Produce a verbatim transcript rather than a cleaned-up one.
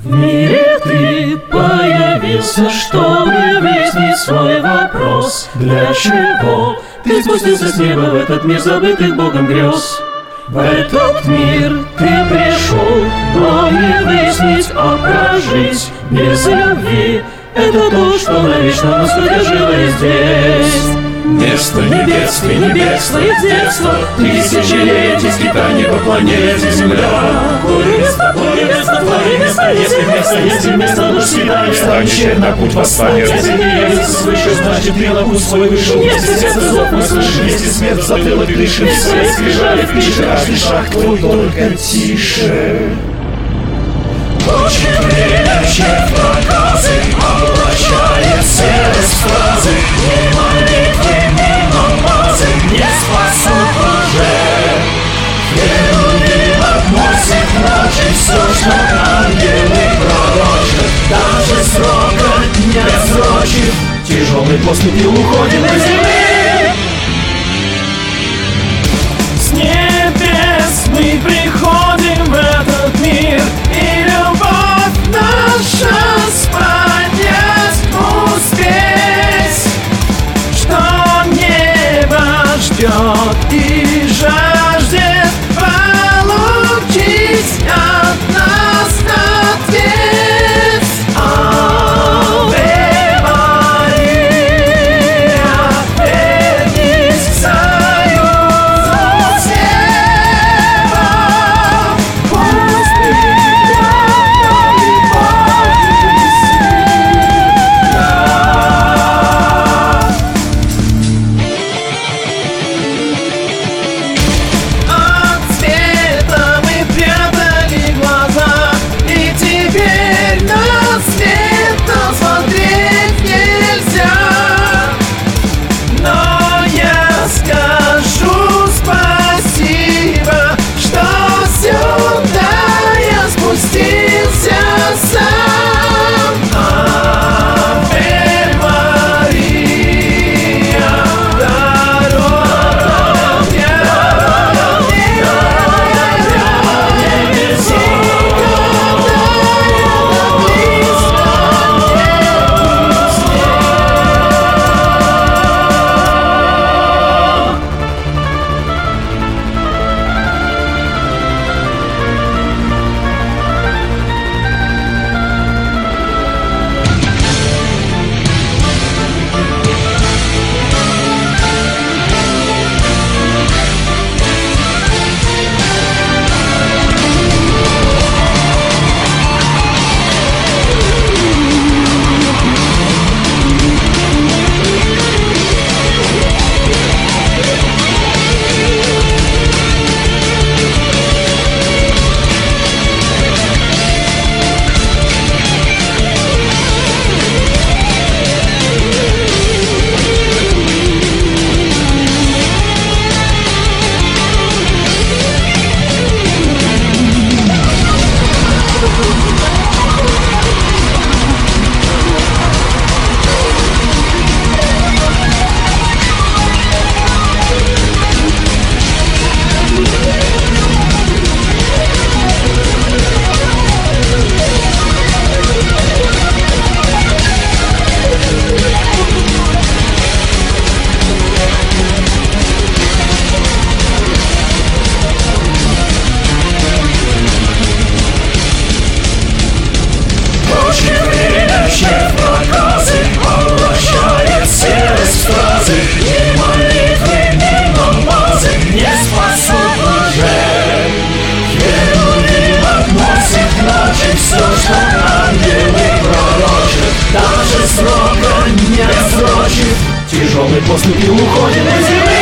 В мире ты появился, чтобы выяснить свой вопрос. Для чего ты спустился с неба в этот мир забытых Богом грез? В этот мир ты пришел, но не выяснить, а прожить без любви. Это то, что навечно нас удержало и здесь. Место не бедствие, не бегство из детства, тысячелетий скитаний по планете Земля. Твое место, твое место, твое место, если место, если место душ скитания. Встань на путь восстания. Если не есть свыше, значит ты на путь свой вышел. Если сердце зов мы слышим, если смерть в затылок дышит, свои скрижали впишет, каждый шаг твой только тише. Очень время, чек проказы, облачает серость фразы. Ни молитвы, ни намазы не спасут уже. Веруй, относит ночи все, что ангелы пророчат. Даже срока не отсрочив, тяжелый поступил, уходит на землю. С небес мы приходим в этот мир, и любовь наша понять успеть, что небо ждет и жаждет получить от нас ответ. Аве Мария, вернись к союзу с небом. Пусть придет любовь и сила. От света мы прятали глаза, и теперь на свет нам смотреть нельзя. Но я скажу спасибо, что сюда я спустился сам. Аве Мария, дорогая, Тяжелый поступил, уходит на землю.